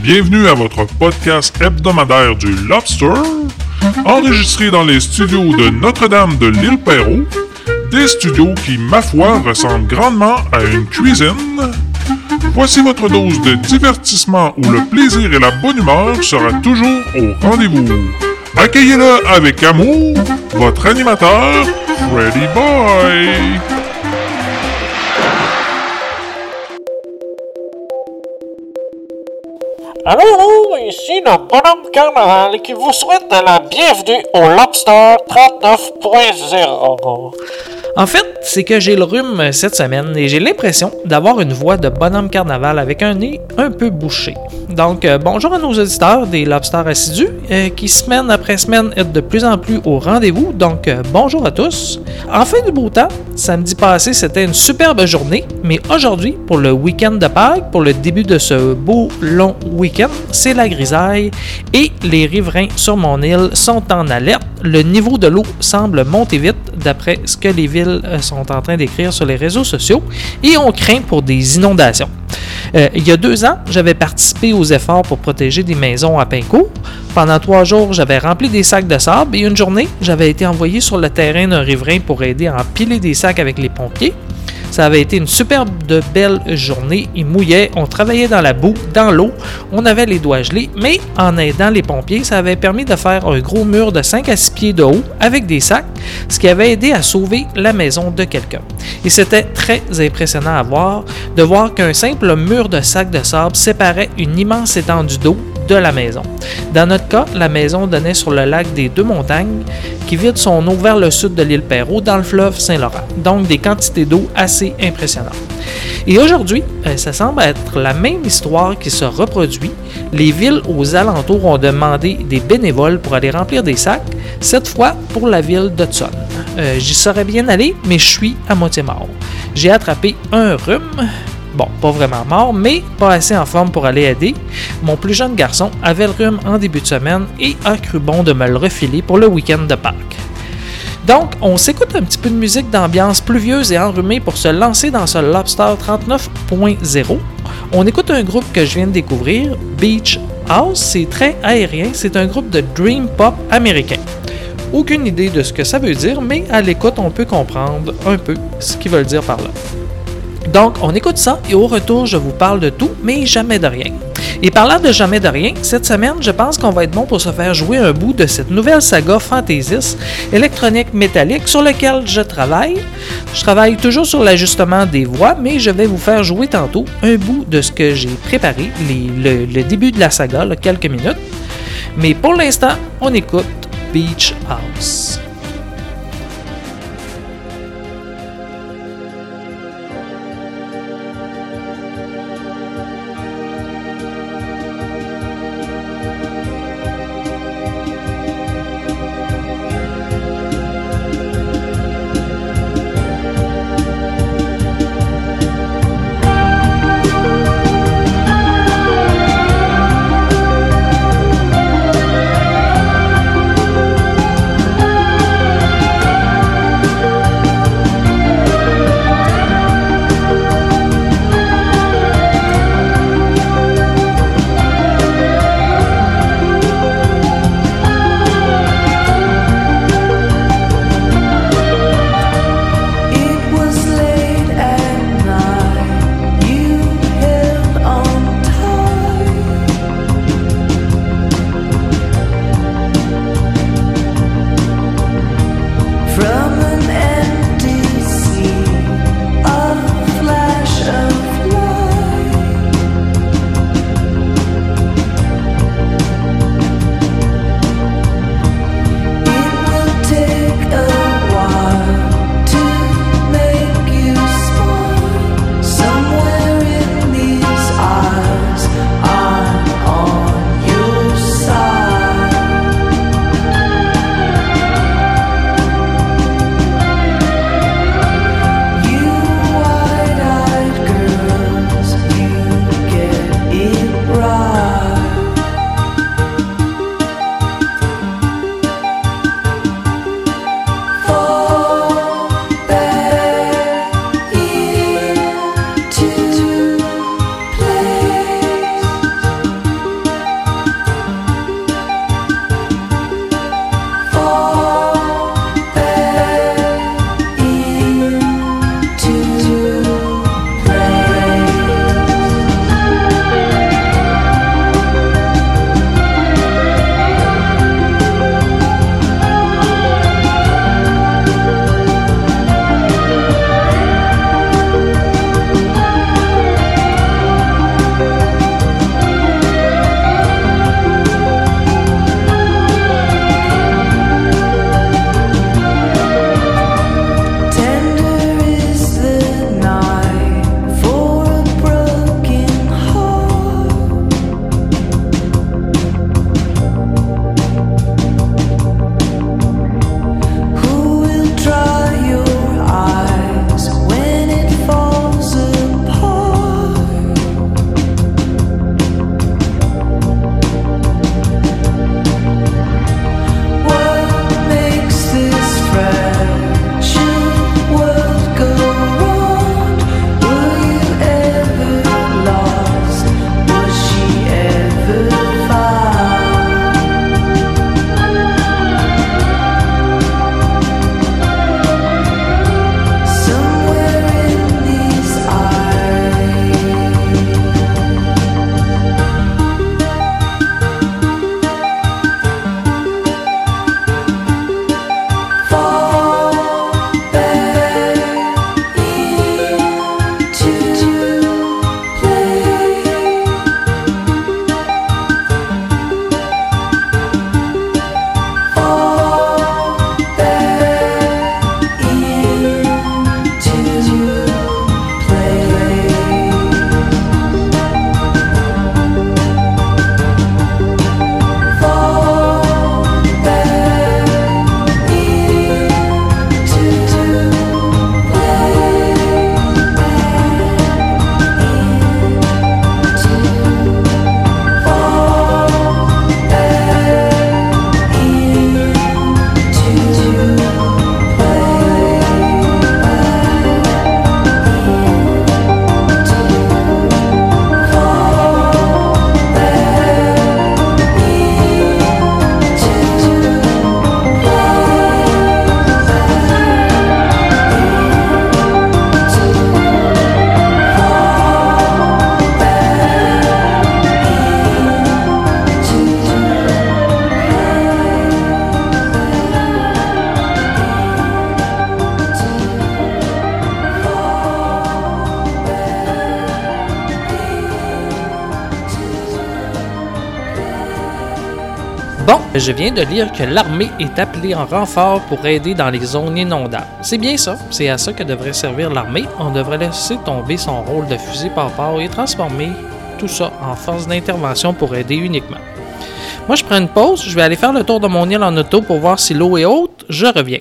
Bienvenue à votre podcast hebdomadaire du Lobster, enregistré dans les studios de Notre-Dame de l'Île-Perrot, des studios qui, ma foi, ressemblent grandement à une cuisine. Voici votre dose de divertissement où le plaisir et la bonne humeur sera toujours au rendez-vous. Accueillez-le avec amour, votre animateur, Freddy Boy. Allô, ici le bonhomme Carnaval qui vous souhaite la bienvenue au Lobster 39.0. En fait, c'est que j'ai le rhume cette semaine et j'ai l'impression d'avoir une voix de bonhomme carnaval avec un nez un peu bouché. Donc, bonjour à nos auditeurs des Lobsters assidus qui, semaine après semaine, est de plus en plus au rendez-vous. Donc, bonjour à tous. En fin du beau temps, samedi passé, c'était une superbe journée, mais aujourd'hui, pour le week-end de Pâques, pour le début de ce beau long week-end, c'est la grisaille et les riverains sur mon île sont en alerte. Le niveau de l'eau semble monter vite d'après ce que les villes sont en train d'écrire sur les réseaux sociaux et on craint pour des inondations. Il y a 2 ans, j'avais participé aux efforts pour protéger des maisons à Pincourt. Pendant 3 jours, j'avais rempli des sacs de sable et une journée, j'avais été envoyé sur le terrain d'un riverain pour aider à empiler des sacs avec les pompiers. Ça avait été une superbe de belle journée. Il mouillait, on travaillait dans la boue, dans l'eau, on avait les doigts gelés, mais en aidant les pompiers, ça avait permis de faire un gros mur de 5 à 6 pieds de haut avec des sacs, ce qui avait aidé à sauver la maison de quelqu'un. Et c'était très impressionnant à voir, de voir qu'un simple mur de sacs de sable séparait une immense étendue d'eau de la maison. Dans notre cas, la maison donnait sur le lac des Deux-Montagnes qui vide son eau vers le sud de l'île Perrot dans le fleuve Saint-Laurent. Donc des quantités d'eau assez impressionnantes. Et aujourd'hui, ça semble être la même histoire qui se reproduit. Les villes aux alentours ont demandé des bénévoles pour aller remplir des sacs, cette fois pour la ville d'Hudson. J'y serais bien allé, mais je suis à moitié mort. J'ai attrapé un rhume. Bon, pas vraiment mort, mais pas assez en forme pour aller aider. Mon plus jeune garçon avait le rhume en début de semaine et a cru bon de me le refiler pour le week-end de Pâques. Donc, on s'écoute un petit peu de musique d'ambiance pluvieuse et enrhumée pour se lancer dans ce Lobster 39.0. On écoute un groupe que je viens de découvrir, Beach House, c'est très aérien, c'est un groupe de dream pop américain. Aucune idée de ce que ça veut dire, mais à l'écoute, on peut comprendre un peu ce qu'ils veulent dire par là. Donc, on écoute ça et au retour, je vous parle de tout, mais jamais de rien. Et parlant de jamais de rien, cette semaine, je pense qu'on va être bon pour se faire jouer un bout de cette nouvelle saga fantaisiste électronique métallique sur lequel je travaille. Je travaille toujours sur l'ajustement des voix, mais je vais vous faire jouer tantôt un bout de ce que j'ai préparé, le début de la saga, là, quelques minutes. Mais pour l'instant, on écoute Beach House. Bon, je viens de lire que l'armée est appelée en renfort pour aider dans les zones inondables. C'est bien ça, c'est à ça que devrait servir l'armée. On devrait laisser tomber son rôle de fusil par et transformer tout ça en force d'intervention pour aider uniquement. Moi, je prends une pause, je vais aller faire le tour de mon île en auto pour voir si l'eau est haute, je reviens.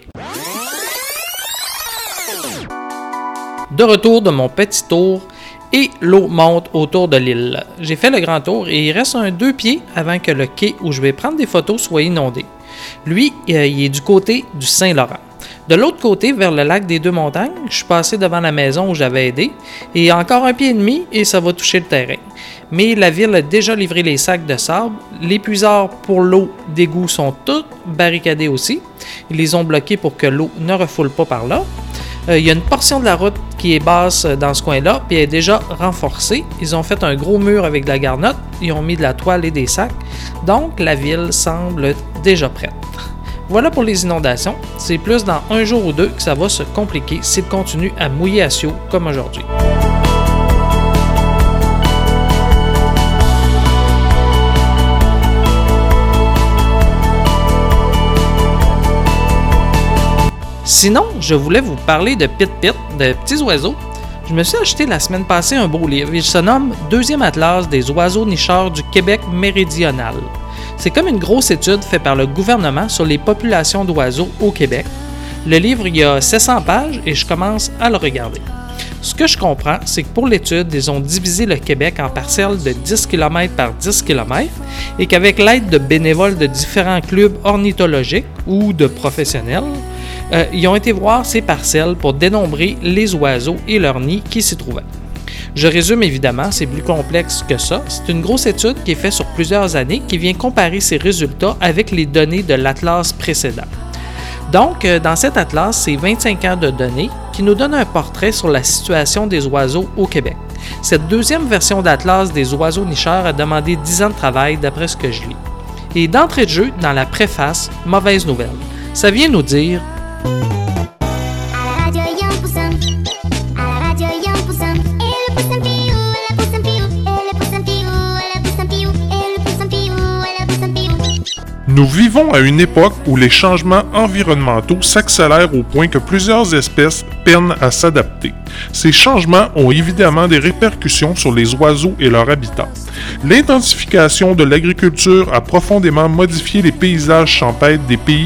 De retour de mon petit tour, et l'eau monte autour de l'île. J'ai fait le grand tour et il reste un 2 pieds avant que le quai où je vais prendre des photos soit inondé. Lui, il est du côté du Saint-Laurent. De l'autre côté, vers le lac des Deux-Montagnes, je suis passé devant la maison où j'avais aidé, et encore 1,5 pied et ça va toucher le terrain. Mais la ville a déjà livré les sacs de sable, les puisards pour l'eau d'égout sont tous barricadés aussi. Ils les ont bloqués pour que l'eau ne refoule pas par là. Il y a une portion de la route qui est basse dans ce coin-là, puis elle est déjà renforcée. Ils ont fait un gros mur avec de la garnotte, ils ont mis de la toile et des sacs, donc la ville semble déjà prête. Voilà pour les inondations. C'est plus dans un jour ou deux que ça va se compliquer s'il continue à mouiller à Sio comme aujourd'hui. Sinon, je voulais vous parler de pit-pit, de petits oiseaux. Je me suis acheté la semaine passée un beau livre. Il se nomme « Deuxième atlas des oiseaux nicheurs du Québec méridional ». C'est comme une grosse étude faite par le gouvernement sur les populations d'oiseaux au Québec. Le livre, il y a 700 pages et je commence à le regarder. Ce que je comprends, c'est que pour l'étude, ils ont divisé le Québec en parcelles de 10 km par 10 km et qu'avec l'aide de bénévoles de différents clubs ornithologiques ou de professionnels, ils ont été voir ces parcelles pour dénombrer les oiseaux et leurs nids qui s'y trouvaient. Je résume évidemment, c'est plus complexe que ça. C'est une grosse étude qui est faite sur plusieurs années qui vient comparer ces résultats avec les données de l'atlas précédent. Donc, dans cet atlas, c'est 25 ans de données qui nous donnent un portrait sur la situation des oiseaux au Québec. Cette deuxième version d'atlas des oiseaux nicheurs a demandé 10 ans de travail d'après ce que je lis. Et d'entrée de jeu, dans la préface, mauvaise nouvelle. Ça vient nous dire Nous vivons à une époque où les changements environnementaux s'accélèrent au point que plusieurs espèces peinent à s'adapter. Ces changements ont évidemment des répercussions sur les oiseaux et leur habitat. L'intensification de l'agriculture a profondément modifié les paysages champêtres des pays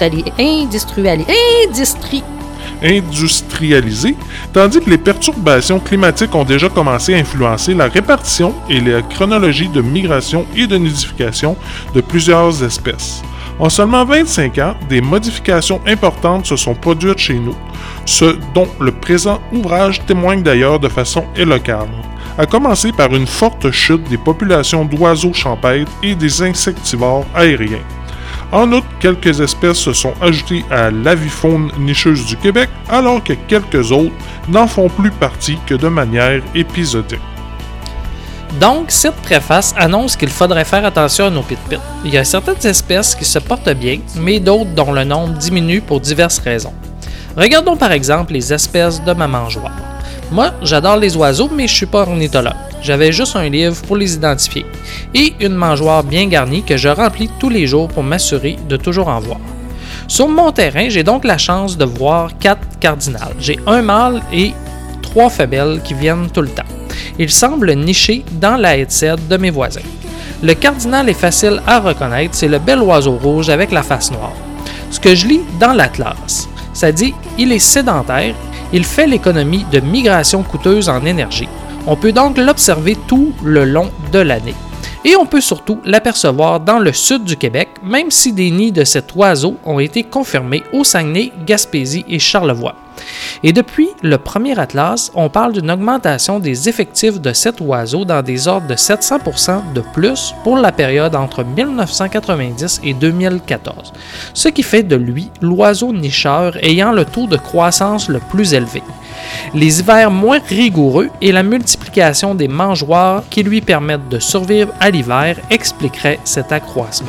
industrialisés, tandis que les perturbations climatiques ont déjà commencé à influencer la répartition et la chronologie de migration et de nidification de plusieurs espèces. En seulement 25 ans, des modifications importantes se sont produites chez nous, ce dont le présent ouvrage témoigne d'ailleurs de façon éloquente, à commencer par une forte chute des populations d'oiseaux champêtres et des insectivores aériens. En outre, quelques espèces se sont ajoutées à l'avifaune nicheuse du Québec, alors que quelques autres n'en font plus partie que de manière épisodique. Donc, cette préface annonce qu'il faudrait faire attention à nos pit-pits. Il y a certaines espèces qui se portent bien, mais d'autres dont le nombre diminue pour diverses raisons. Regardons par exemple les espèces de mamangeoires. Moi, j'adore les oiseaux, mais je ne suis pas ornithologue. J'avais juste un livre pour les identifier et une mangeoire bien garnie que je remplis tous les jours pour m'assurer de toujours en voir. Sur mon terrain, j'ai donc la chance de voir 4 cardinales. J'ai un mâle et 3 femelles qui viennent tout le temps. Il semble niché dans la headset de mes voisins. Le cardinal est facile à reconnaître, c'est le bel oiseau rouge avec la face noire. Ce que je lis dans l'Atlas, ça dit « Il est sédentaire, il fait l'économie de migration coûteuse en énergie. On peut donc l'observer tout le long de l'année. Et on peut surtout l'apercevoir dans le sud du Québec, même si des nids de cet oiseau ont été confirmés au Saguenay, Gaspésie et Charlevoix. Et depuis le premier atlas, on parle d'une augmentation des effectifs de cet oiseau dans des ordres de 700% de plus pour la période entre 1990 et 2014, ce qui fait de lui l'oiseau nicheur ayant le taux de croissance le plus élevé. Les hivers moins rigoureux et la multiplication des mangeoires qui lui permettent de survivre à l'hiver expliqueraient cet accroissement.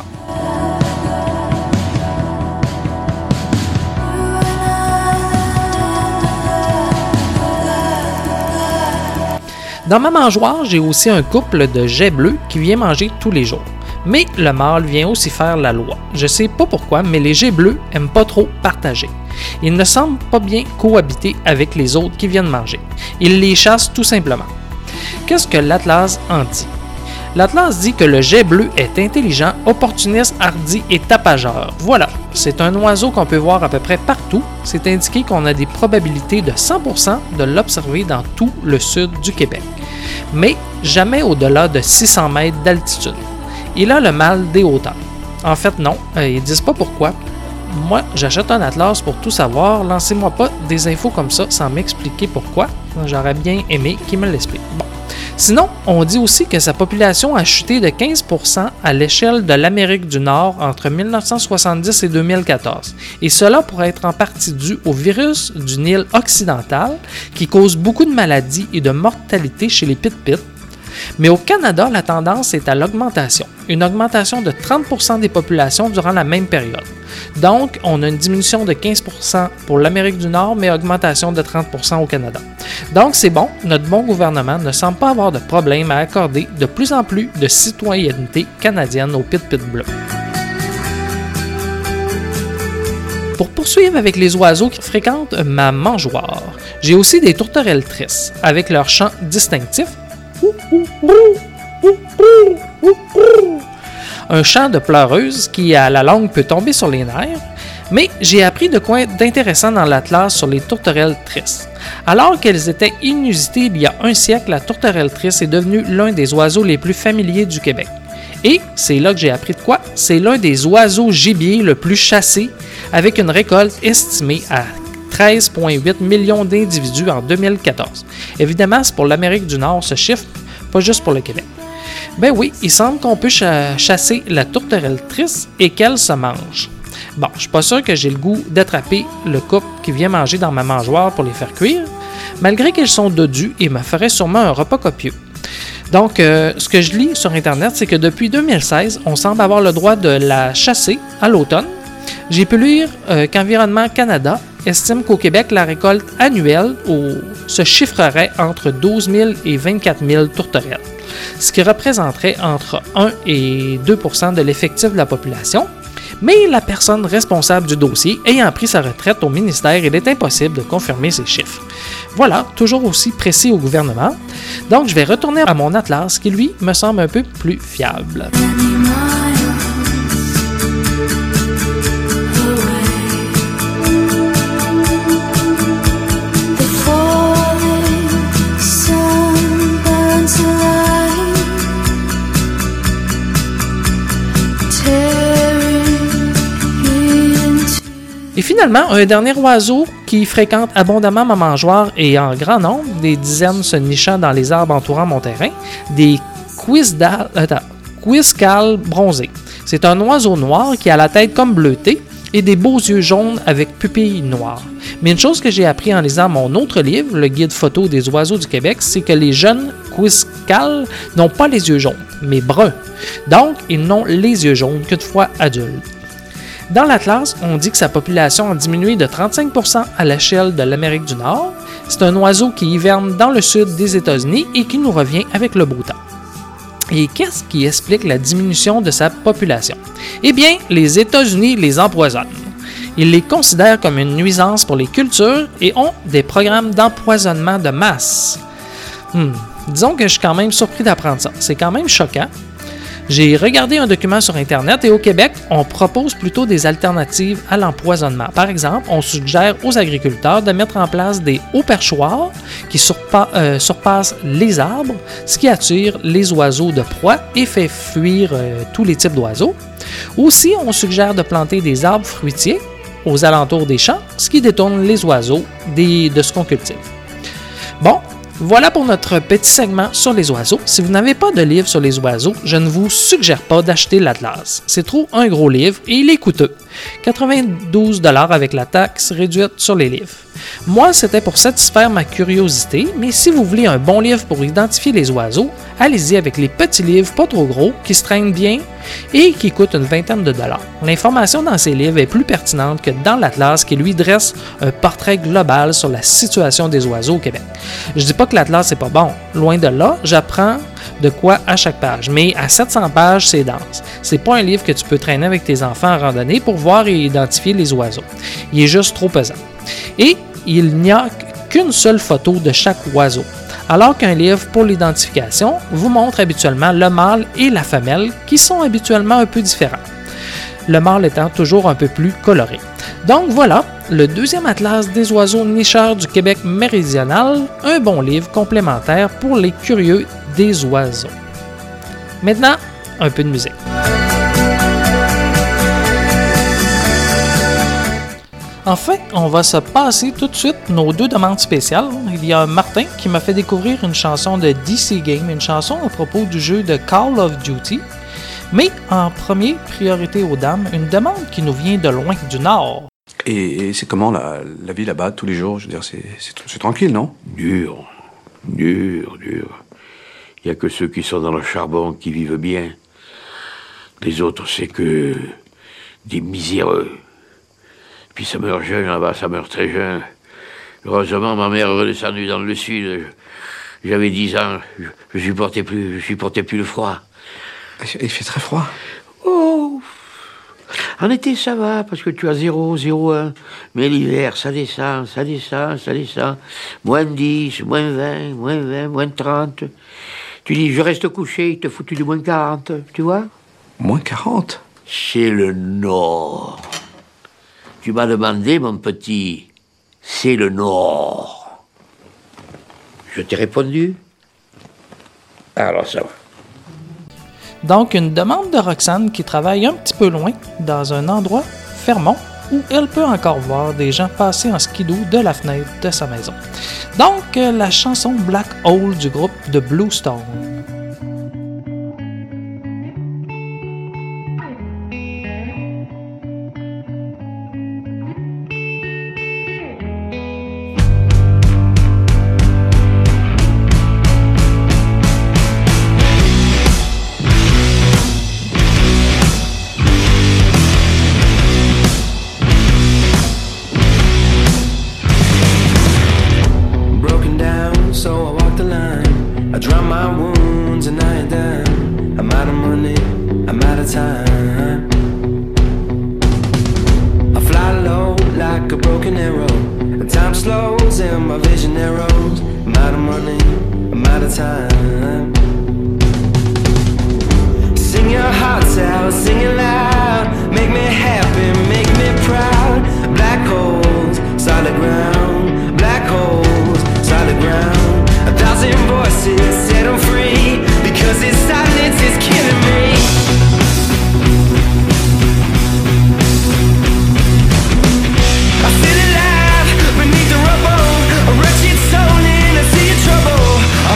Dans ma mangeoire, j'ai aussi un couple de geais bleus qui vient manger tous les jours. Mais le mâle vient aussi faire la loi. Je sais pas pourquoi, mais les geais bleus aiment pas trop partager. Ils ne semblent pas bien cohabiter avec les autres qui viennent manger. Ils les chassent tout simplement. Qu'est-ce que l'Atlas en dit? L'Atlas dit que le geais bleu est intelligent, opportuniste, hardi et tapageur. Voilà, c'est un oiseau qu'on peut voir à peu près partout. C'est indiqué qu'on a des probabilités de 100% de l'observer dans tout le sud du Québec. Mais jamais au-delà de 600 mètres d'altitude. Il a le mal des hauteurs. En fait, non, ils disent pas pourquoi. Moi, j'achète un atlas pour tout savoir. Lancez-moi pas des infos comme ça sans m'expliquer pourquoi. J'aurais bien aimé qu'ils me l'expliquent. Bon. Sinon, on dit aussi que sa population a chuté de 15% à l'échelle de l'Amérique du Nord entre 1970 et 2014. Et cela pourrait être en partie dû au virus du Nil occidental qui cause beaucoup de maladies et de mortalité chez les pit-pits. Mais au Canada, la tendance est à l'augmentation, une augmentation de 30% des populations durant la même période. Donc, on a une diminution de 15% pour l'Amérique du Nord, mais augmentation de 30% au Canada. Donc, c'est bon, notre bon gouvernement ne semble pas avoir de problème à accorder de plus en plus de citoyenneté canadienne aux pit-pits bleus. Pour poursuivre avec les oiseaux qui fréquentent ma mangeoire, j'ai aussi des tourterelles tristes, avec leur chant distinctif. Un chant de pleureuse qui, à la longue, peut tomber sur les nerfs, mais j'ai appris de quoi d'intéressant dans l'Atlas sur les tourterelles tristes. Alors qu'elles étaient inusitées il y a un siècle, la tourterelle triste est devenue l'un des oiseaux les plus familiers du Québec. Et, c'est là que j'ai appris de quoi, c'est l'un des oiseaux gibiers le plus chassés, avec une récolte estimée à 13,8 millions d'individus en 2014. Évidemment, c'est pour l'Amérique du Nord ce chiffre, pas juste pour le Québec. Ben oui, il semble qu'on peut chasser la tourterelle triste et qu'elle se mange. Bon, je suis pas sûr que j'ai le goût d'attraper le couple qui vient manger dans ma mangeoire pour les faire cuire, malgré qu'ils sont dodus et me feraient sûrement un repas copieux. Donc, ce que je lis sur Internet, c'est que depuis 2016, on semble avoir le droit de la chasser à l'automne. J'ai pu lire qu'Environnement Canada estime qu'au Québec, la récolte annuelle se chiffrerait entre 12 000 et 24 000 tourterelles, ce qui représenterait entre 1 et 2 % de l'effectif de la population. Mais la personne responsable du dossier ayant pris sa retraite au ministère, il est impossible de confirmer ces chiffres. Voilà, toujours aussi précis au gouvernement. Donc, je vais retourner à mon atlas qui, lui, me semble un peu plus fiable. Et finalement, un dernier oiseau qui fréquente abondamment ma mangeoire et en grand nombre, des dizaines se nichant dans les arbres entourant mon terrain, des quiscales bronzés. C'est un oiseau noir qui a la tête comme bleutée et des beaux yeux jaunes avec pupilles noires. Mais une chose que j'ai appris en lisant mon autre livre, le guide photo des oiseaux du Québec, c'est que les jeunes quiscales n'ont pas les yeux jaunes, mais bruns. Donc, ils n'ont les yeux jaunes qu'une fois adultes. Dans l'Atlas, on dit que sa population a diminué de 35% à l'échelle de l'Amérique du Nord. C'est un oiseau qui hiverne dans le sud des États-Unis et qui nous revient avec le beau temps. Et qu'est-ce qui explique la diminution de sa population? Eh bien, les États-Unis les empoisonnent. Ils les considèrent comme une nuisance pour les cultures et ont des programmes d'empoisonnement de masse. Disons que je suis quand même surpris d'apprendre ça. C'est quand même choquant. J'ai regardé un document sur Internet et au Québec, on propose plutôt des alternatives à l'empoisonnement. Par exemple, on suggère aux agriculteurs de mettre en place des hauts perchoirs qui surpassent les arbres, ce qui attire les oiseaux de proie et fait fuir tous les types d'oiseaux. Aussi, on suggère de planter des arbres fruitiers aux alentours des champs, ce qui détourne les oiseaux de ce qu'on cultive. Bon, voilà pour notre petit segment sur les oiseaux. Si vous n'avez pas de livre sur les oiseaux, je ne vous suggère pas d'acheter l'Atlas. C'est trop un gros livre et il est coûteux. 92 $ avec la taxe réduite sur les livres. Moi, c'était pour satisfaire ma curiosité, mais si vous voulez un bon livre pour identifier les oiseaux, allez-y avec les petits livres pas trop gros, qui se traînent bien et qui coûtent une vingtaine de dollars. L'information dans ces livres est plus pertinente que dans l'Atlas qui lui dresse un portrait global sur la situation des oiseaux au Québec. Je dis pas que l'Atlas c'est pas bon, loin de là, j'apprends de quoi à chaque page, mais à 700 pages, c'est dense. C'est pas un livre que tu peux traîner avec tes enfants en randonnée pour voir et identifier les oiseaux. Il est juste trop pesant. Et il n'y a qu'une seule photo de chaque oiseau, alors qu'un livre pour l'identification vous montre habituellement le mâle et la femelle qui sont habituellement un peu différents. Le mâle étant toujours un peu plus coloré. Donc voilà, le deuxième atlas des oiseaux nicheurs du Québec méridional, un bon livre complémentaire pour les curieux des oiseaux. Maintenant, un peu de musique. Enfin, on va se passer tout de suite nos deux demandes spéciales. Il y a Martin qui m'a fait découvrir une chanson de DC Game, une chanson à propos du jeu de Call of Duty. Mais en premier, priorité aux dames, une demande qui nous vient de loin du Nord. Et c'est comment la vie là-bas tous les jours? Je veux dire, c'est tranquille, non? Dur. Il n'y a que ceux qui sont dans le charbon qui vivent bien. Les autres, c'est que des miséreux. Puis ça meurt jeune là-bas, ça meurt très jeune. Heureusement, ma mère est redescendue dans le sud. J'avais 10 ans, je supportais plus le froid. Il fait très froid. Oh! En été, ça va, parce que tu as 0, 0,1. Mais l'hiver, ça descend. Moins 10, moins 20, moins 30. Tu dis, je reste couché, il te foutu du moins 40, tu vois? Moins 40? C'est le Nord. Tu m'as demandé, mon petit, c'est le Nord. Je t'ai répondu? Alors ça va. Donc, une demande de Roxane qui travaille un petit peu loin, dans un endroit, Fermont, où elle peut encore voir des gens passer en skidoo de la fenêtre de sa maison. Donc, la chanson Black Hole du groupe de Bluestone.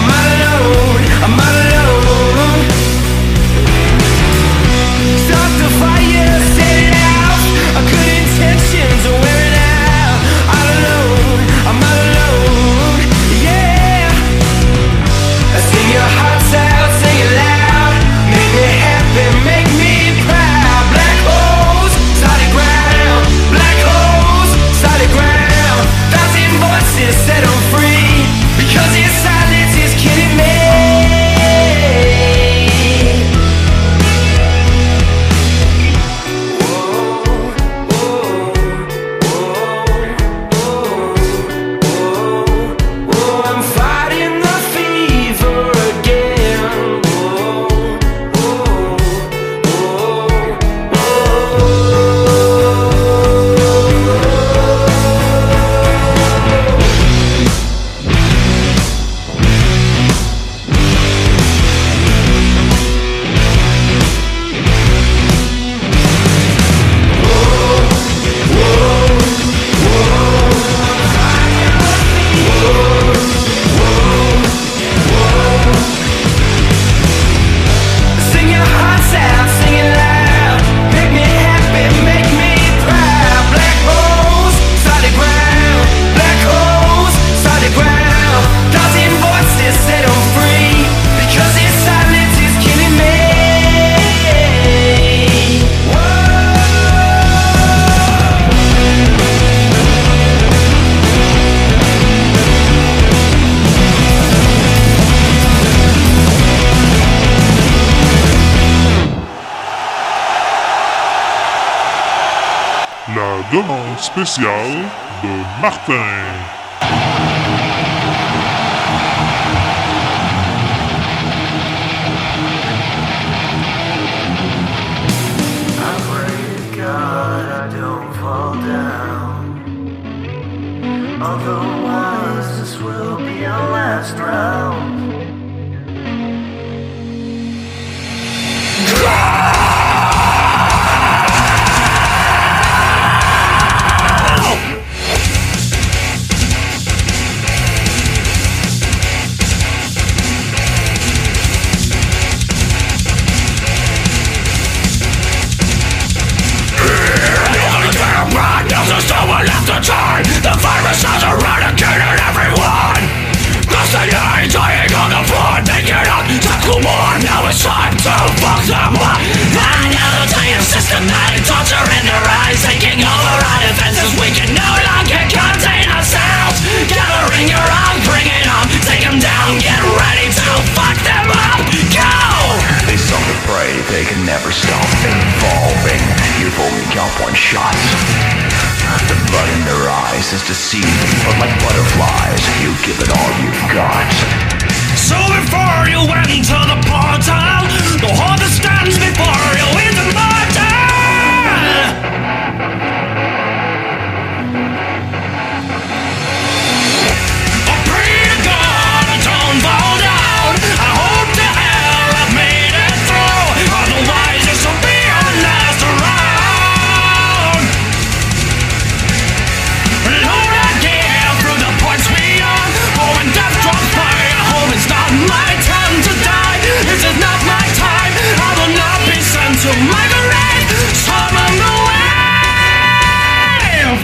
Start to spécial de Martin. Otherwise, this will be our last round. The virus has eradicated everyone. Destiny dying on the floor. Make it up, tackle more. Now it's time to fuck them up. Another day of systematic torture in their eyes, taking over our defenses. We can no longer contain ourselves. Gathering your own, bring it on. Take them down, get ready to fuck them up. Go! They saw the prey, they can never stop evolving. You've only got one shot. The blood in their eyes is deceiving, but like butterflies, you give it all you've got. So before you enter the portal, the horde that stands before you is immortal. I pray to God I don't fall down. I hope to hell I've made it through. Otherwise this will be our last round. Lord, I give through the points we are. For when death draws fire, I hope it's not my time to die. This is not my time. I will not be sent to my grave. Storm on the wave.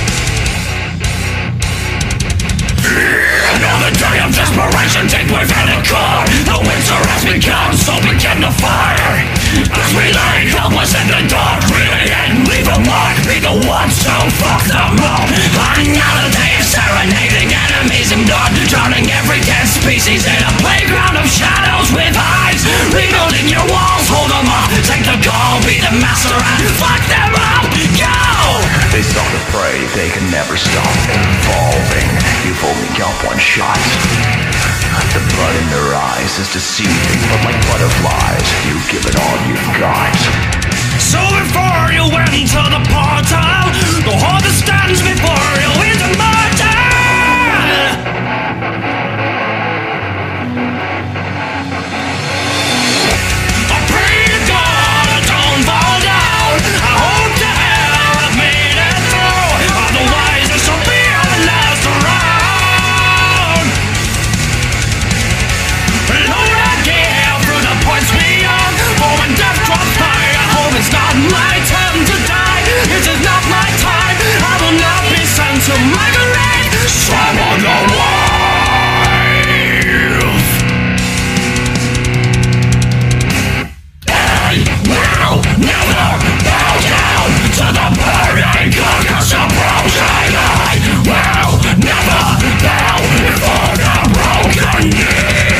Another day of desperation deep within the core. The winter has begun, so begin the fire. As we lay helpless in the dark, really and leave a mark. Be the ones to fuck them up. Another day of serenading enemies in blood, drowning every dead species in a playground of shadows with eyes. Rebuilding your walls, hold them up. Take the goal, be the master and fuck them up. Go! They saw the prey, they can never stop evolving. You've only got one shot. The blood in their eyes is deceiving, but like butterflies, you give it all you've got. So before you enter the portal, the horde that stands before you is immortal. I pray to God I don't fall down. I hope to hell I've made it through. Otherwise this will be our last round. Lord, I give through the points we are. For when death draws fire, I hope it's not my time to die. This is not my time. I will not be sent to my grave. Swim on the wave. I will never bow down to the burning carcass of frozen. I will never bow before the broken knees.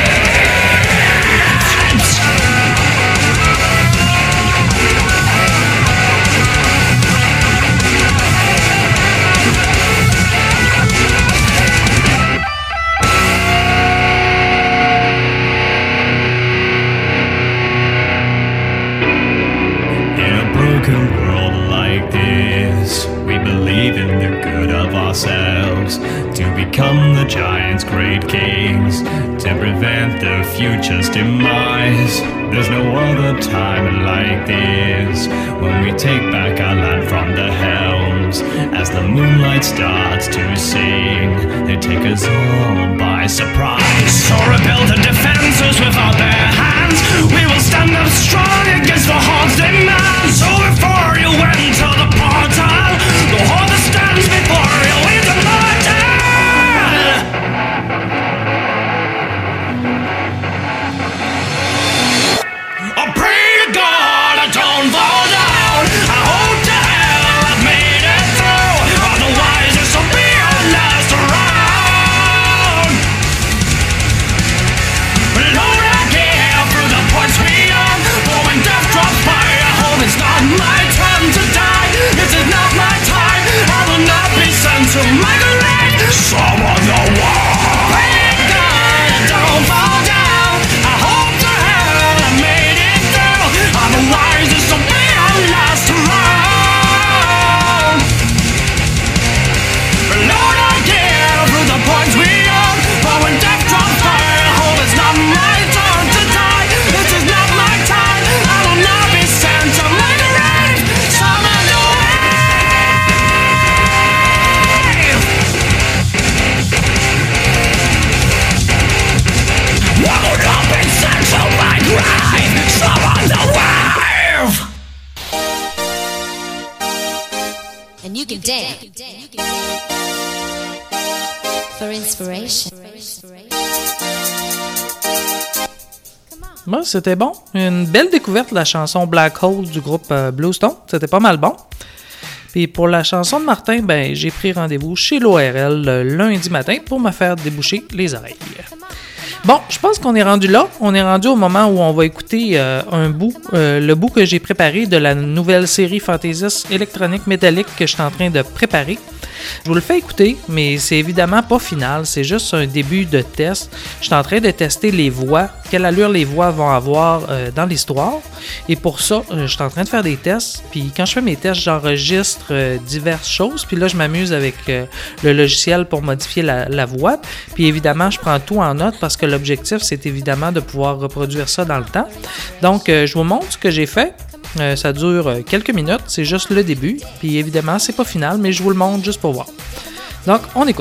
To become the giants' great kings, to prevent the future's demise. There's no other time like this, when we take back our land from the helms. As the moonlight starts to sing, they take us all by surprise. So rebuild the defenses with all their hands. We will stand up strong against the horde's demands. So before you enter the portal, the horde that stands before you is immortal. I pray to God I don't fall down. I hope to hell I've made it through. Otherwise this will be our last round. Lord, I give dig for inspiration. Bon, c'était bon. Une belle découverte, la chanson Black Hole du groupe Bluestone. C'était pas mal bon. Puis pour la chanson de Martin, ben j'ai pris rendez-vous chez l'ORL le lundi matin pour me faire déboucher les oreilles. Bon, je pense qu'on est rendu là. On est rendu au moment où on va écouter le bout que j'ai préparé de la nouvelle série Fantasys électronique métallique que je suis en train de préparer. Je vous le fais écouter, mais c'est évidemment pas final, c'est juste un début de test. Je suis en train de tester les voix, quelle allure les voix vont avoir dans l'histoire. Et pour ça, je suis en train de faire des tests. Puis quand je fais mes tests, j'enregistre diverses choses. Puis là, je m'amuse avec le logiciel pour modifier la voix. Puis évidemment, je prends tout en note parce que l'objectif, c'est évidemment de pouvoir reproduire ça dans le temps. Donc, je vous montre ce que j'ai fait. Ça dure quelques minutes, c'est juste le début. Puis évidemment, c'est pas final, mais je vous le montre juste pour voir. Donc, on écoute.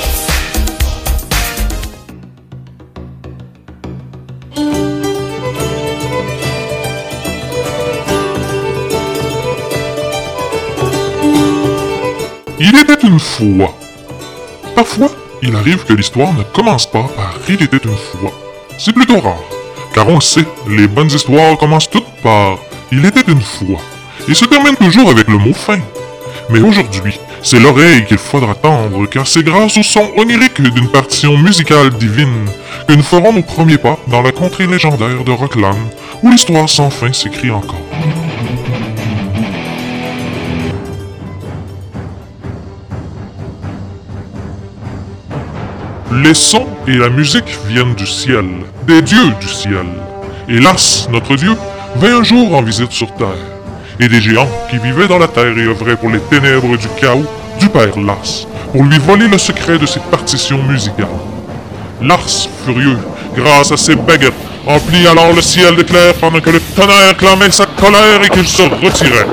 Il était une fois. Parfois, il arrive que l'histoire ne commence pas par « il était une fois ». C'est plutôt rare, car on le sait, les bonnes histoires commencent toutes par « il était une fois » et se terminent toujours avec le mot « fin ». Mais aujourd'hui, c'est l'oreille qu'il faudra tendre, car c'est grâce au son onirique d'une partition musicale divine que nous ferons nos premiers pas dans la contrée légendaire de Rockland, où l'histoire sans fin s'écrit encore. Les sons et la musique viennent du ciel, des dieux du ciel. Et Las, notre dieu, vint un jour en visite sur Terre. Et des géants qui vivaient dans la Terre et œuvraient pour les ténèbres du chaos du père Las, pour lui voler le secret de ses partitions musicales. Las, furieux, grâce à ses baguettes, emplit alors le ciel d'éclairs pendant que le tonnerre clamait sa colère et qu'il se retirait.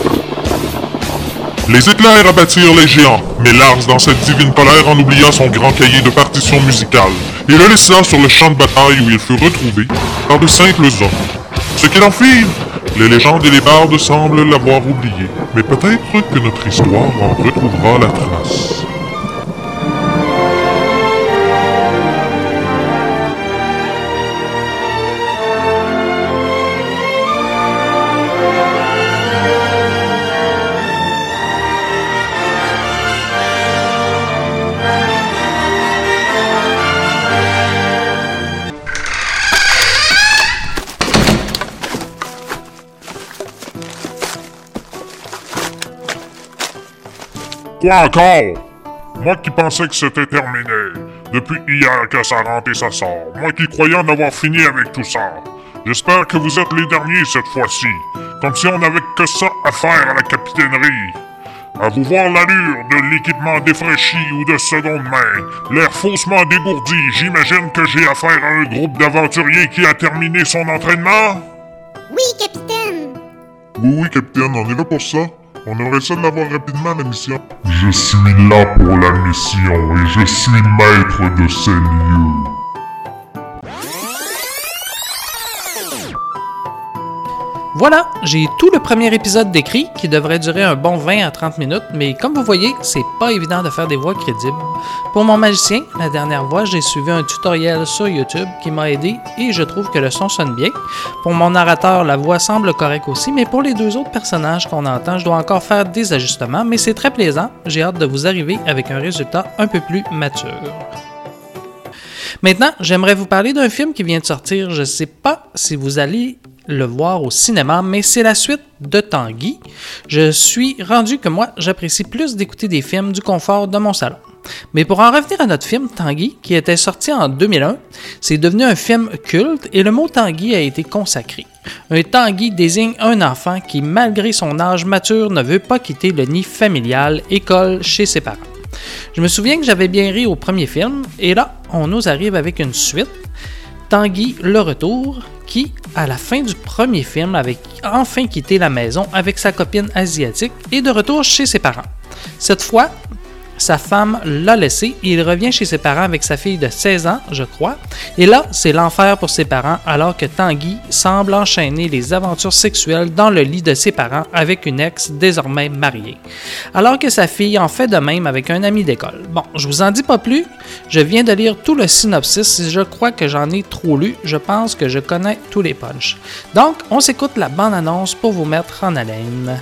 Les éclairs abattirent les géants, mais Lars, dans cette divine colère, en oublia son grand cahier de partitions musicales et le laissa sur le champ de bataille où il fut retrouvé par de simples hommes. Ce qu'il en fit, les légendes et les bardes semblent l'avoir oublié, mais peut-être que notre histoire en retrouvera la trace. Quoi encore? Moi qui pensais que c'était terminé. Depuis hier que ça rentre et ça sort. Moi qui croyais en avoir fini avec tout ça. J'espère que vous êtes les derniers cette fois-ci. Comme si on n'avait que ça à faire à la capitainerie. À vous voir l'allure de l'équipement défraîchi ou de seconde main, l'air faussement dégourdi, j'imagine que j'ai affaire à un groupe d'aventuriers qui a terminé son entraînement? Oui, capitaine! Oui, capitaine, on est là pour ça. On aurait ça de l'avoir rapidement, la mission. Je suis là pour la mission et je suis maître de ces lieux. Voilà, j'ai tout le premier épisode d'écrit qui devrait durer un bon 20 à 30 minutes, mais comme vous voyez, c'est pas évident de faire des voix crédibles. Pour mon magicien, la dernière voix, j'ai suivi un tutoriel sur YouTube qui m'a aidé et je trouve que le son sonne bien. Pour mon narrateur, la voix semble correcte aussi, mais pour les deux autres personnages qu'on entend, je dois encore faire des ajustements, mais c'est très plaisant. J'ai hâte de vous arriver avec un résultat un peu plus mature. Maintenant, j'aimerais vous parler d'un film qui vient de sortir. Je ne sais pas si vous allez le voir au cinéma, mais c'est la suite de Tanguy. Je suis rendu que moi, j'apprécie plus d'écouter des films du confort de mon salon. Mais pour en revenir à notre film Tanguy, qui était sorti en 2001, c'est devenu un film culte et le mot Tanguy a été consacré. Un Tanguy désigne un enfant qui, malgré son âge mature, ne veut pas quitter le nid familial, école, chez ses parents. Je me souviens que j'avais bien ri au premier film, et là, on nous arrive avec une suite, Tanguy le retour, qui, à la fin du premier film, avait enfin quitté la maison avec sa copine asiatique et de retour chez ses parents. Cette fois, sa femme l'a laissé et il revient chez ses parents avec sa fille de 16 ans, je crois. Et là, c'est l'enfer pour ses parents alors que Tanguy semble enchaîner les aventures sexuelles dans le lit de ses parents avec une ex désormais mariée. Alors que sa fille en fait de même avec un ami d'école. Bon, je vous en dis pas plus. Je viens de lire tout le synopsis et je crois que j'en ai trop lu. Je pense que je connais tous les punchs. Donc, on s'écoute la bande-annonce pour vous mettre en haleine.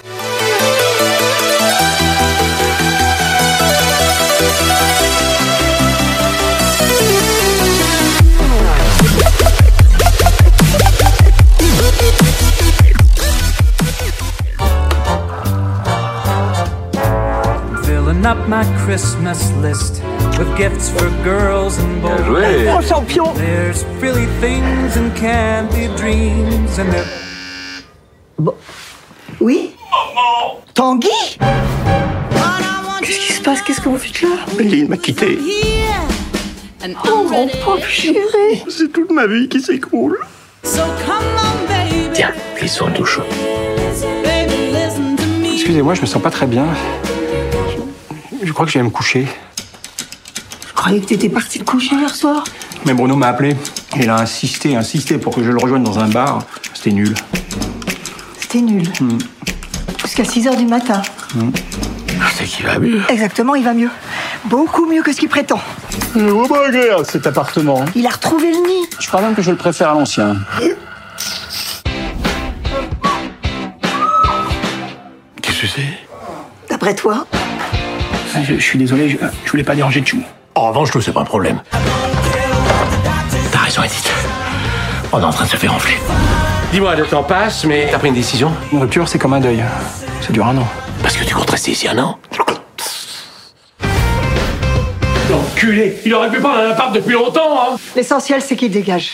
Up my Christmas list with gifts for girls and boys. Oh, champion! There's frilly things and candy dreams and there... Bon. Oui? Tanguy? Qu'est-ce qui se passe? Qu'est-ce que vous faites là? Il m'a quitté. Oh, mon pauvre chéri! C'est toute ma vie qui s'écroule. Tiens, glissons tout chaud. Excusez-moi, je me sens pas très bien. Je crois que je vais me coucher. Je croyais que t'étais parti te coucher hier soir. Mais Bruno m'a appelé. Il a insisté pour que je le rejoigne dans un bar. C'était nul. C'était nul. Jusqu'à 6h du matin. C'est qu'il va mieux. Exactement, il va mieux. Beaucoup mieux que ce qu'il prétend. Je vois pas agréable cet appartement. Il a retrouvé le nid. Je crois même que je le préfère à l'ancien. Qu'est-ce que c'est? D'après toi? Je suis désolé, je voulais pas déranger de chou. En revanche, c'est pas un problème. T'as raison, Edith. On est en train de se faire enfler. Dis-moi, le temps passe, mais t'as pris une décision? Une rupture, c'est comme un deuil. Ça dure un an. Parce que tu comptes rester ici un an? L'enculé! Il aurait pu prendre un appart depuis longtemps, hein! L'essentiel, c'est qu'il dégage.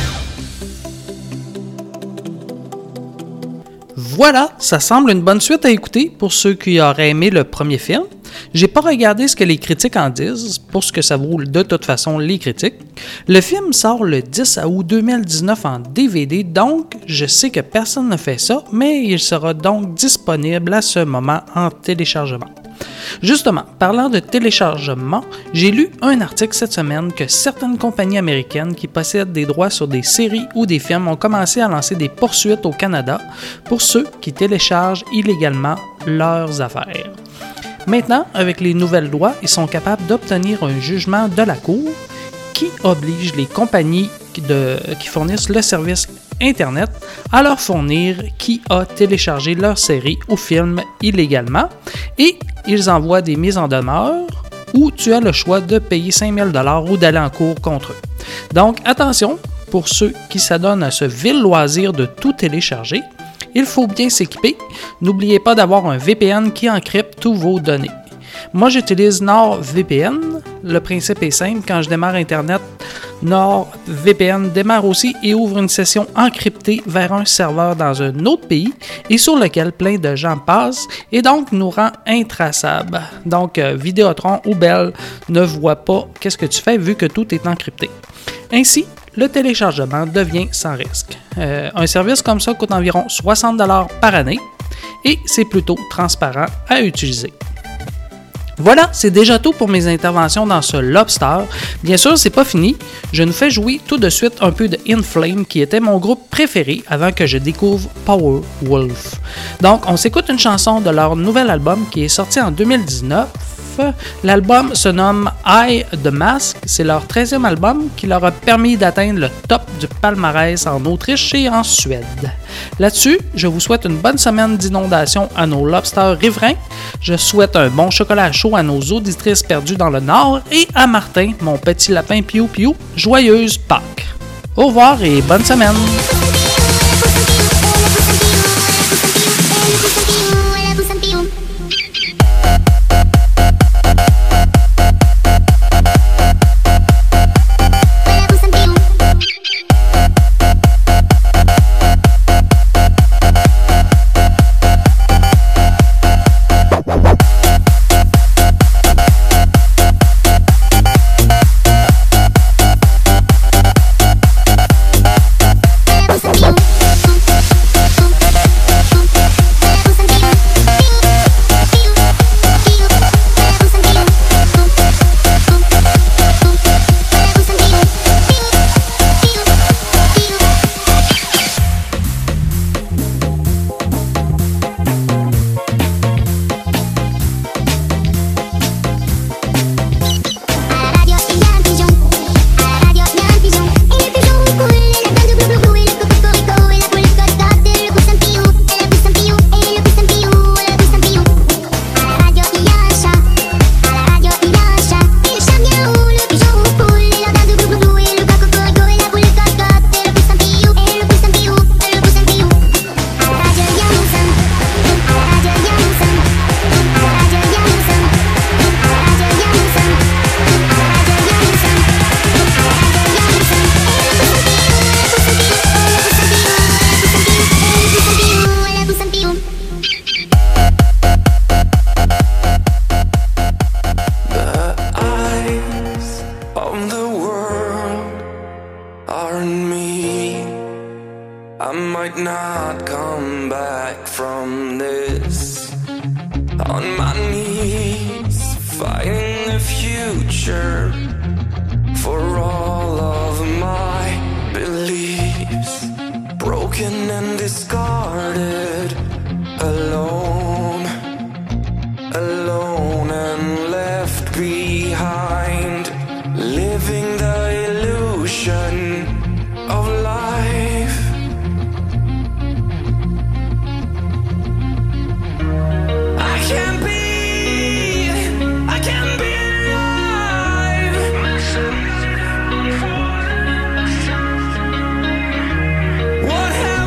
Voilà, ça semble une bonne suite à écouter pour ceux qui auraient aimé le premier film. J'ai pas regardé ce que les critiques en disent, pour ce que ça vaut de toute façon les critiques. Le film sort le 10 août 2019 en DVD, donc je sais que personne ne fait ça, mais il sera donc disponible à ce moment en téléchargement. Justement, parlant de téléchargement, j'ai lu un article cette semaine que certaines compagnies américaines qui possèdent des droits sur des séries ou des films ont commencé à lancer des poursuites au Canada pour ceux qui téléchargent illégalement leurs affaires. Maintenant, avec les nouvelles lois, ils sont capables d'obtenir un jugement de la Cour qui oblige les compagnies qui fournissent le service Internet à leur fournir qui a téléchargé leur série ou film illégalement et ils envoient des mises en demeure où tu as le choix de payer 5 000 $ ou d'aller en cours contre eux. Donc attention, pour ceux qui s'adonnent à ce vil loisir de tout télécharger, il faut bien s'équiper. N'oubliez pas d'avoir un VPN qui encrypte tous vos données. Moi, j'utilise NordVPN. Le principe est simple. Quand je démarre Internet, NordVPN démarre aussi et ouvre une session encryptée vers un serveur dans un autre pays et sur lequel plein de gens passent et donc nous rend intraçables. Donc, Vidéotron ou Bell ne voient pas qu'est-ce que tu fais vu que tout est encrypté. Ainsi, le téléchargement devient sans risque. Un service comme ça coûte environ 60 $ par année et c'est plutôt transparent à utiliser. Voilà, c'est déjà tout pour mes interventions dans ce Lobster. Bien sûr, c'est pas fini. Je nous fais jouer tout de suite un peu de In Flames, qui était mon groupe préféré avant que je découvre Powerwolf. Donc, on s'écoute une chanson de leur nouvel album qui est sorti en 2019. L'album se nomme I The Mask. C'est leur 13e album qui leur a permis d'atteindre le top du palmarès en Autriche et en Suède. Là-dessus, je vous souhaite une bonne semaine d'inondation à nos lobsters riverains. Je souhaite un bon chocolat chaud à nos auditrices perdues dans le Nord et à Martin, mon petit lapin Piou Piou, joyeuse Pâques. Au revoir et bonne semaine! might not come back from this. On my knees, fighting the future for all of my beliefs. Broken and discarded, alone, alone and left behind, living the illusion of life. I can't be alive. What have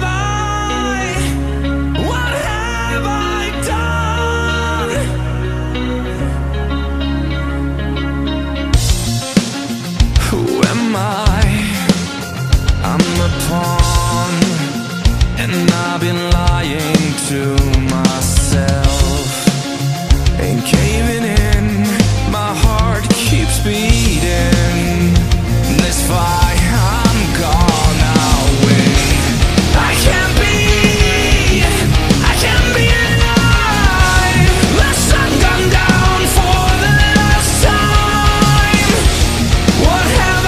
I done? Who am I? I'm a pawn, and I've been lying to myself. Ain't caving in, my heart keeps beating. This fight, I'm gonna win. I can't be alive. The sun gone down for the last time. What have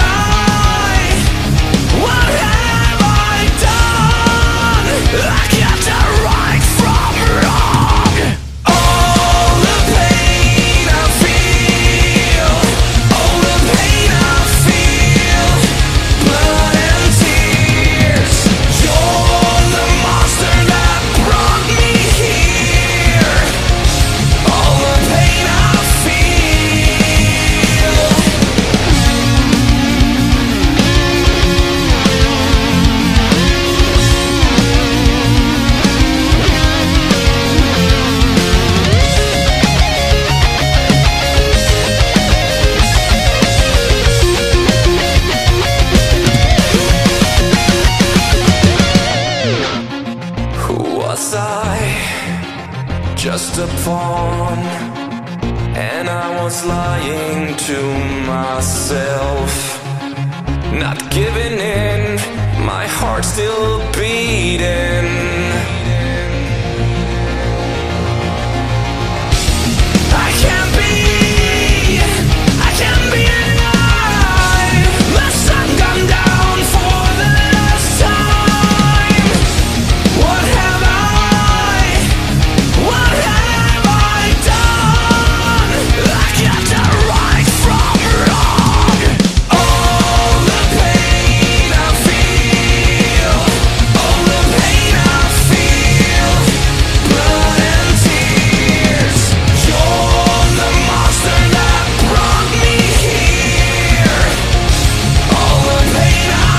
I done? I got to right from wrong. All the pain I feel, all the pain I feel, blood and tears. You're the monster that brought me here. All the pain I Who was I? Just a pawn, and I was lying to myself. Not giving in, my heart still beating. I can't be alive. The sun gone down for the last time. What have I done? I got to right from wrong. All the pain I feel, all the pain I feel, blood and tears. You're the monster that brought me here. All the pain I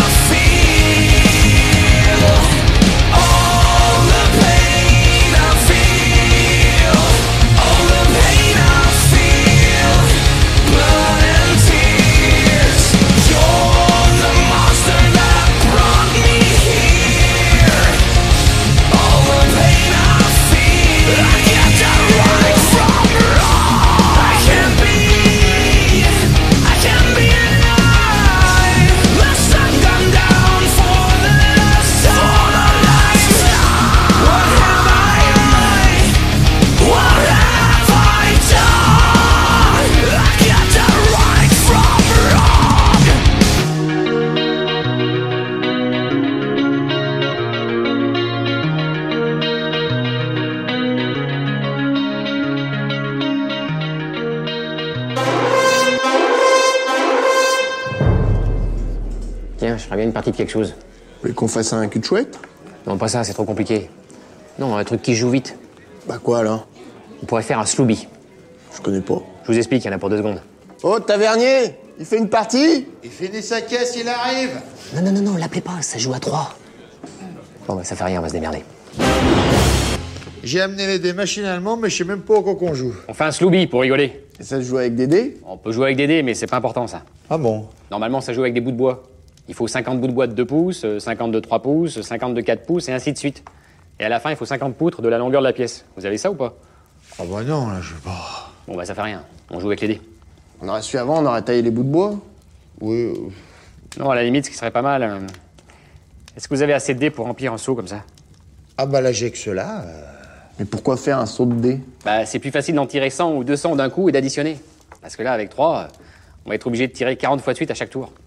feel, all the pain I feel, all the pain I feel, blood and tears. You're the monster that brought me here. All the pain I feel, I got to right from wrong. I can't be alive. The sun gone down for the last time. What have I done? I got to right from wrong. Tiens, je ferais bien une partie de quelque chose. Mais qu'on fasse un cul de chouette? Non, pas ça, c'est trop compliqué. Non, un truc qui joue vite. Bah quoi alors? On pourrait faire un Slooby. Je connais pas. Je vous explique, il y en a pour 2 secondes. Oh, Tavernier, il fait une partie? Il finit sa caisse, il arrive. Non, l'appelez pas, ça joue à 3. Bon, bah ça fait rien, on va se démerder. J'ai amené les dés machinalement, mais je sais même pas au quoi qu'on joue. On fait un Slooby pour rigoler. Et ça se joue avec des dés? On peut jouer avec des dés, mais c'est pas important ça. Ah bon? Normalement, ça joue avec des bouts de bois. Il faut 50 bouts de bois de 2 pouces, 50 de 3 pouces, 50 de 4 pouces, et ainsi de suite. Et à la fin, il faut 50 poutres de la longueur de la pièce. Vous avez ça ou pas? Ah bah non, là, je veux pas. Bon, bah ça fait rien. On joue avec les dés. On aurait su avant, on aurait taillé les bouts de bois? Oui. Non, à la limite, ce qui serait pas mal, Est-ce que vous avez assez de dés pour remplir un seau comme ça? Ah bah là, j'ai que cela. Mais pourquoi faire un saut de dés? Bah, c'est plus facile d'en tirer 100 ou 200 d'un coup et d'additionner. Parce que là, avec 3, on va être obligé de tirer 40 fois de suite à chaque tour.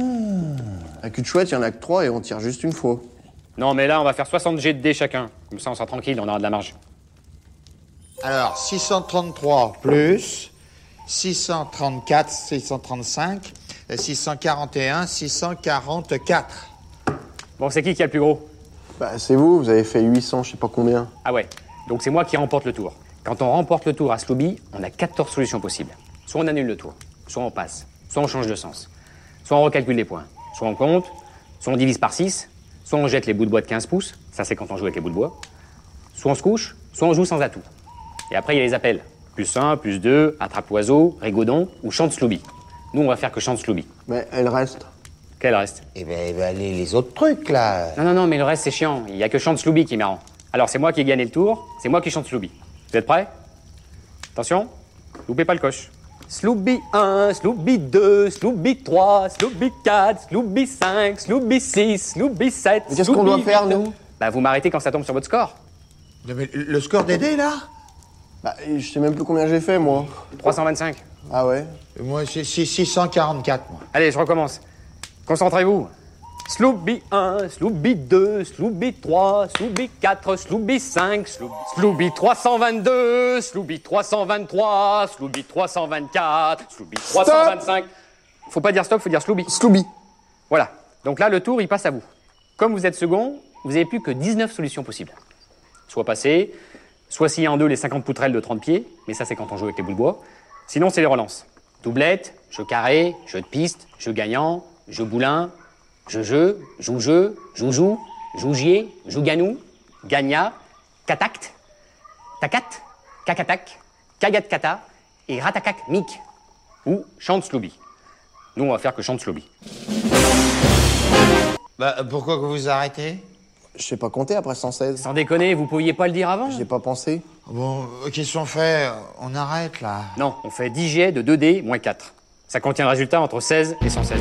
À cul de chouette, il y en a que 3 et on tire juste une fois. Non, mais là, on va faire 60 jets de dés chacun. Comme ça, on sera tranquille, on aura de la marge. Alors, 633 plus 634, 635, 641, 644. Bon, c'est qui a le plus gros? Bah, c'est vous avez fait 800, je sais pas combien. Ah ouais, donc c'est moi qui remporte le tour. Quand on remporte le tour à Slooby, on a 14 solutions possibles. Soit on annule le tour, soit on passe, soit on change de sens, soit on recalcule les points, soit on compte, soit on divise par 6, soit on jette les bouts de bois de 15 pouces, ça c'est quand on joue avec les bouts de bois, soit on se couche, soit on joue sans atout. Et après il y a les appels, plus 1, plus 2, attrape-oiseau, rigodon ou chante Slooby. Nous on va faire que chante Slooby. Mais elle reste. Quel reste? Eh ben les autres trucs, là. Non, mais le reste c'est chiant, il y a que chante Slooby qui est marrant. Alors c'est moi qui ai gagné le tour, c'est moi qui chante Slooby. Vous êtes prêts? Attention, loupez pas le coche. Slooby 1, Slooby 2, Slooby 3, Slooby 4, Slooby 5, Slooby 6, Slooby 7. Mais qu'est-ce qu'on doit faire, nous? Bah, vous m'arrêtez quand ça tombe sur votre score. Mais le score des dés, là? Bah, je sais même plus combien j'ai fait, moi. 325. Ah ouais? Moi, c'est 644, moi. Allez, je recommence. Concentrez-vous. Slooby 1, Slooby 2, Slooby 3, Slooby 4, Slooby 5, Slooby 322, Slooby 323, Slooby 324, Slooby 325. Faut pas dire stop, faut dire Slooby. Slooby. Voilà. Donc là, le tour, il passe à vous. Comme vous êtes second, vous avez plus que 19 solutions possibles. Soit passer, soit scier en deux les 50 poutrelles de 30 pieds, mais ça c'est quand on joue avec les boules de bois. Sinon, c'est les relances. Doublette, jeu carré, jeu de piste, jeu gagnant, jeu boulin, jeu, joujou, jougier, jouganou, gagna, catact, tacat, cacatac, cagatkata et ratacac mic ou chante Slooby. Nous, on va faire que chante Slooby. Bah, pourquoi que vous arrêtez? Je sais pas compter après 116. Sans déconner, vous pouviez pas le dire avant? J'y ai pas pensé. Bon, qu'est-ce qu'on fait? On arrête, là. Non, on fait 10 jets de 2D moins 4. Ça contient un résultat entre 16 et 116.